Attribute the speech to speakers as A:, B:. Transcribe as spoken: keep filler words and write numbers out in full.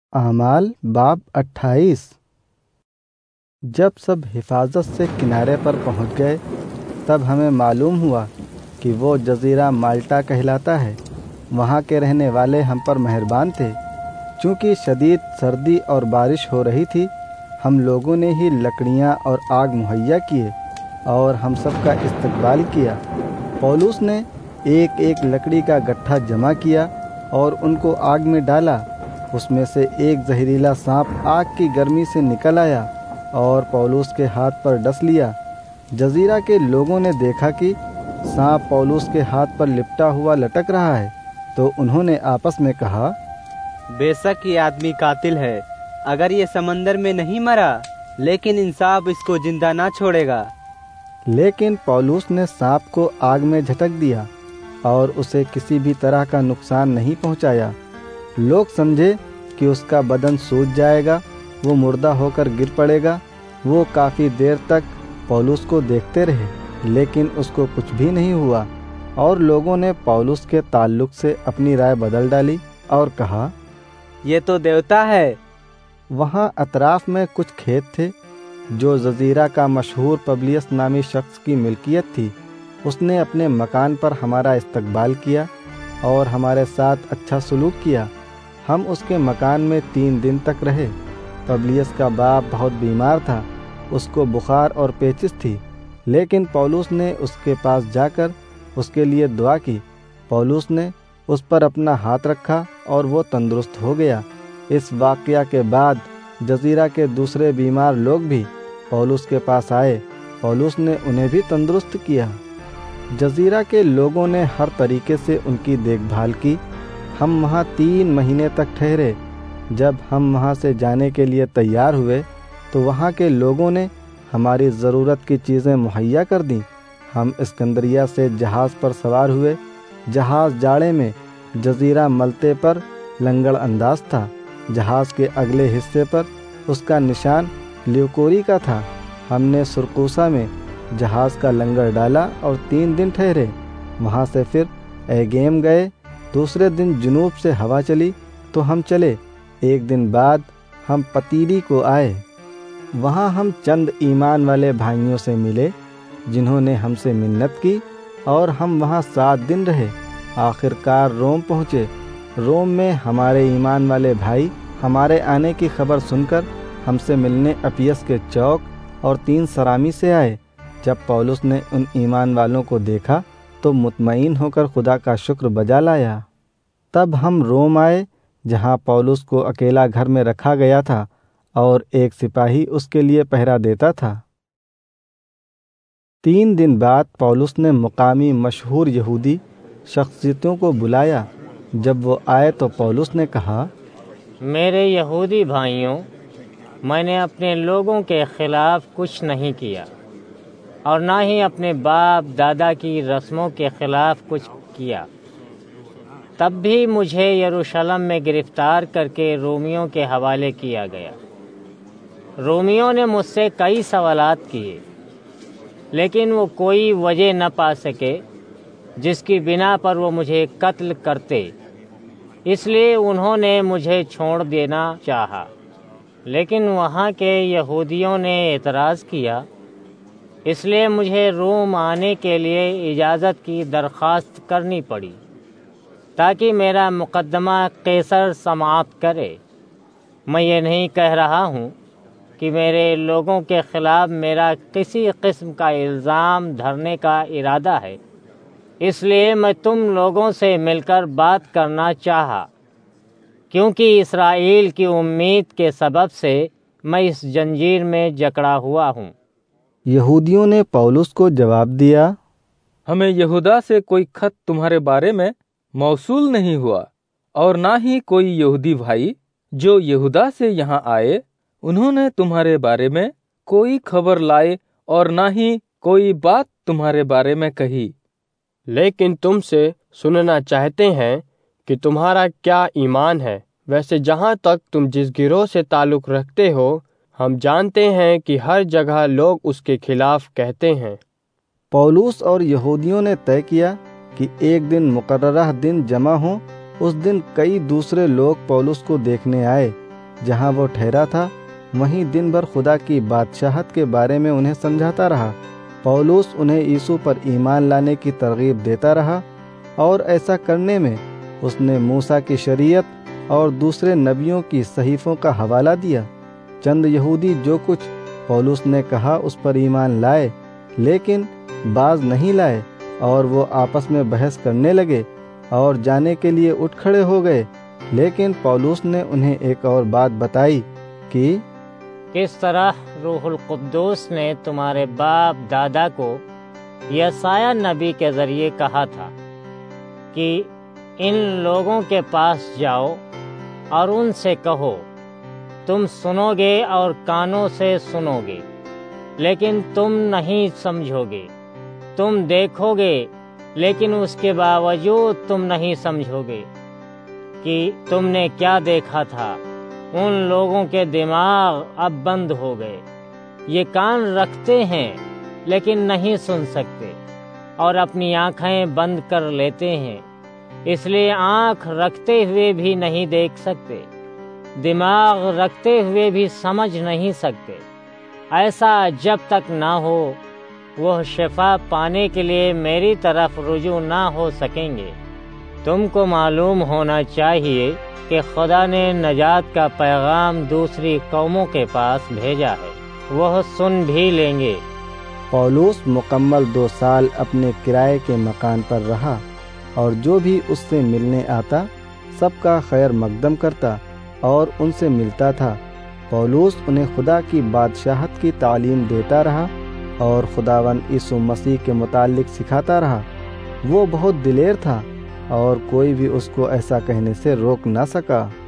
A: اعمال باب اٹھائیس۔ جب سب حفاظت سے کنارے پر پہنچ گئے تب ہمیں معلوم ہوا کہ وہ جزیرہ مالٹا کہلاتا ہے۔ وہاں کے رہنے والے ہم پر مہربان تھے۔ چونکہ شدید سردی اور بارش ہو رہی تھی، ہم لوگوں نے ہی لکڑیاں اور آگ مہیا کیے اور ہم سب کا استقبال کیا۔ پولس نے ایک ایک لکڑی کا گٹھا جمع کیا اور ان کو آگ میں ڈالا۔ اس میں سے ایک زہریلا سانپ آگ کی گرمی سے نکل آیا اور پولس کے ہاتھ پر ڈس لیا۔ جزیرہ کے لوگوں نے دیکھا کہ سانپ پولس کے ہاتھ پر لپٹا ہوا لٹک رہا ہے، تو انہوں نے آپس میں کہا،
B: بے شک یہ آدمی قاتل ہے۔ اگر یہ سمندر میں نہیں مرا لیکن انصاف اس کو زندہ نہ چھوڑے گا۔
A: لیکن پولس نے سانپ کو آگ میں جھٹک دیا اور اسے کسی بھی طرح کا نقصان نہیں پہنچایا۔ لوگ سمجھے کہ اس کا بدن سوج جائے گا، وہ مردہ ہو کر گر پڑے گا۔ وہ کافی دیر تک پولس کو دیکھتے رہے لیکن اس کو کچھ بھی نہیں ہوا، اور لوگوں نے پولس کے تعلق سے اپنی رائے بدل ڈالی اور کہا،
B: یہ تو دیوتا ہے۔
A: وہاں اطراف میں کچھ کھیت تھے جو جزیرہ کا مشہور پبلیس نامی شخص کی ملکیت تھی۔ اس نے اپنے مکان پر ہمارا استقبال کیا اور ہمارے ساتھ اچھا سلوک کیا۔ ہم اس کے مکان میں تین دن تک رہے۔ پبلیس کا باپ بہت بیمار تھا، اس کو بخار اور پیچس تھی، لیکن پولس نے اس کے پاس جا کر اس کے لیے دعا کی۔ پولس نے اس پر اپنا ہاتھ رکھا اور وہ تندرست ہو گیا۔ اس واقعہ کے بعد جزیرہ کے دوسرے بیمار لوگ بھی پولس کے پاس آئے۔ پولس نے انہیں بھی تندرست کیا۔ جزیرہ کے لوگوں نے ہر طریقے سے ان کی دیکھ بھال کی۔ ہم وہاں تین مہینے تک ٹھہرے۔ جب ہم وہاں سے جانے کے لیے تیار ہوئے تو وہاں کے لوگوں نے ہماری ضرورت کی چیزیں مہیا کر دیں۔ ہم اسکندریہ سے جہاز پر سوار ہوئے۔ جہاز جاڑے میں جزیرہ ملتے پر لنگڑ انداز تھا۔ جہاز کے اگلے حصے پر اس کا نشان لیوکوری کا تھا۔ ہم نے سرکوسا میں جہاز کا لنگر ڈالا اور تین دن ٹھہرے۔ وہاں سے پھر ایگیم گئے۔ دوسرے دن جنوب سے ہوا چلی تو ہم چلے۔ ایک دن بعد ہم پتیلی کو آئے۔ وہاں ہم چند ایمان والے بھائیوں سے ملے جنہوں نے ہم سے منت کی، اور ہم وہاں سات دن رہے۔ آخر کار روم پہنچے۔ روم میں ہمارے ایمان والے بھائی ہمارے آنے کی خبر سن کر ہم سے ملنے اپیس کے چوک اور تین سرامی سے آئے۔ جب پولس نے ان ایمان والوں کو دیکھا تو مطمئن ہو کر خدا کا شکر بجا لایا۔ تب ہم روم آئے جہاں پولس کو اکیلا گھر میں رکھا گیا تھا اور ایک سپاہی اس کے لیے پہرا دیتا تھا۔ تین دن بعد پولس نے مقامی مشہور یہودی شخصیتوں کو بلایا۔ جب وہ آئے تو پولس نے کہا،
C: میرے یہودی بھائیوں، میں نے اپنے لوگوں کے خلاف کچھ نہیں کیا اور نہ ہی اپنے باپ دادا کی رسموں کے خلاف کچھ کیا۔ تب بھی مجھے یروشلم میں گرفتار کر کے رومیوں کے حوالے کیا گیا۔ رومیوں نے مجھ سے کئی سوالات کیے، لیکن وہ کوئی وجہ نہ پا سکے جس کی بنا پر وہ مجھے قتل کرتے۔ اس لیے انہوں نے مجھے چھوڑ دینا چاہا، لیکن وہاں کے یہودیوں نے اعتراض کیا۔ اس لیے مجھے روم آنے کے لیے اجازت کی درخواست کرنی پڑی تاکہ میرا مقدمہ قیصر سماعت کرے۔ میں یہ نہیں کہہ رہا ہوں کہ میرے لوگوں کے خلاف میرا کسی قسم کا الزام دھرنے کا ارادہ ہے، اس لیے میں تم لوگوں سے مل کر بات کرنا چاہا، کیونکہ اسرائیل کی امید کے سبب سے میں اس زنجیر میں جکڑا ہوا ہوں۔
A: یہودیوں نے پولس کو جواب دیا،
D: ہمیں یہودا سے کوئی خط تمہارے بارے میں موصول نہیں ہوا، اور نہ ہی کوئی یہودی بھائی جو یہودا سے یہاں آئے انہوں نے تمہارے بارے میں کوئی خبر لائے اور نہ ہی کوئی بات تمہارے بارے میں کہی۔
E: لیکن تم سے سننا چاہتے ہیں کہ تمہارا کیا ایمان ہے۔ ویسے جہاں تک تم جس گروہ سے تعلق رکھتے ہو، ہم جانتے ہیں کہ ہر جگہ لوگ اس کے خلاف کہتے ہیں۔
A: پولس اور یہودیوں نے طے کیا کہ ایک دن مقررہ دن جمع ہوں۔ اس دن کئی دوسرے لوگ پولس کو دیکھنے آئے۔ جہاں وہ ٹھہرا تھا وہیں دن بھر خدا کی بادشاہت کے بارے میں انہیں سمجھاتا رہا۔ پولس انہیں یسوع پر ایمان لانے کی ترغیب دیتا رہا، اور ایسا کرنے میں اس نے موسیٰ کی شریعت اور دوسرے نبیوں کی صحیفوں کا حوالہ دیا۔ چند یہودی جو کچھ پولس نے کہا اس پر ایمان لائے، لیکن بعض نہیں لائے، اور وہ آپس میں بحث کرنے لگے اور جانے کے لیے اٹھ کھڑے ہو گئے۔ لیکن پولس نے انہیں ایک اور بات بتائی کہ
C: کس طرح روح القدس نے تمہارے باپ دادا کو یسایہ نبی کے ذریعے کہا تھا کہ ان لوگوں کے پاس جاؤ اور ان سے کہو، تم سنو گے اور کانوں سے سنو گے لیکن تم نہیں سمجھو گے، تم دیکھو گے لیکن اس کے باوجود تم نہیں سمجھو گے کہ تم نے کیا دیکھا تھا۔ ان لوگوں کے دماغ اب بند ہو گئے، یہ کان رکھتے ہیں لیکن نہیں سن سکتے، اور اپنی آنکھیں بند کر لیتے ہیں، اس لیے آنکھ رکھتے ہوئے بھی نہیں دیکھ سکتے، دماغ رکھتے ہوئے بھی سمجھ نہیں سکتے۔ ایسا جب تک نہ ہو وہ شفا پانے کے لیے میری طرف رجوع نہ ہو سکیں گے۔ تم کو معلوم ہونا چاہیے کہ خدا نے نجات کا پیغام دوسری قوموں کے پاس بھیجا ہے، وہ سن بھی لیں گے۔
A: پولس مکمل دو سال اپنے کرائے کے مکان پر رہا، اور جو بھی اس سے ملنے آتا سب کا خیر مقدم کرتا اور ان سے ملتا تھا۔ پولس انہیں خدا کی بادشاہت کی تعلیم دیتا رہا اور خداوند یسوع مسیح کے متعلق سکھاتا رہا۔ وہ بہت دلیر تھا اور کوئی بھی اس کو ایسا کہنے سے روک نہ سکا۔